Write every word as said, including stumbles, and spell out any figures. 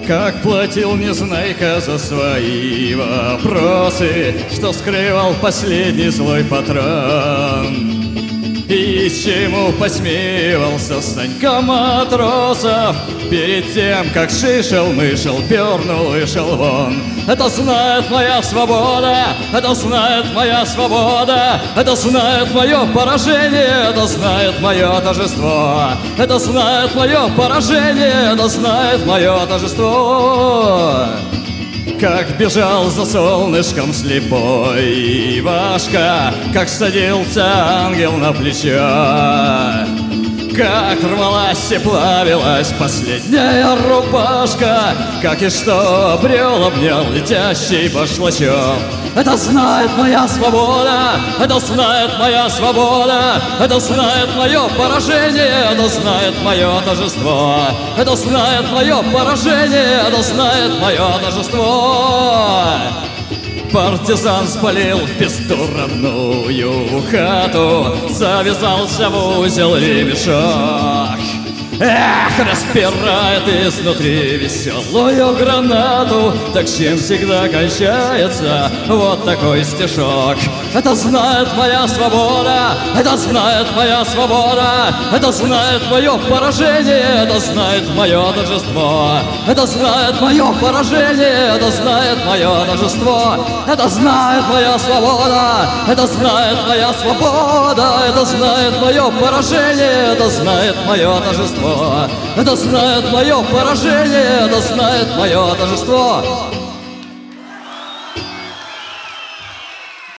Как платил Незнайка за свои вопросы, что скрывал последний злой патрон. И чему посмеивался Санька Матросов перед тем, как шишел-мышел, пернул и шел вон. Это знает моя свобода, это знает моя свобода, это знает мое поражение, это знает мое торжество. Это знает мое поражение, это знает мое торжество. Как бежал за солнышком слепой Ивашка, как садился ангел на плечо, как рвалась и плавилась последняя рубашка, как и что обрел, обнял летящий башлачок. Это знает моя свобода, это знает моя свобода, это знает мое поражение, это знает мое торжество. Это знает мое поражение, это знает мое торжество. Партизан спалил в песту родную хату, завязался в узел ремешок. Эх, распирает изнутри веселую гранату. Так чем всегда кончается вот такой стишок. Это знает моя свобода, это знает моя свобода, это знает мое поражение, это знает мое торжество. Это знает мое поражение, это знает мое торжество. Это знает моя свобода, это знает моя свобода, это знает мое поражение, это знает мое торжество. Это знает мое поражение, это знает мое торжество.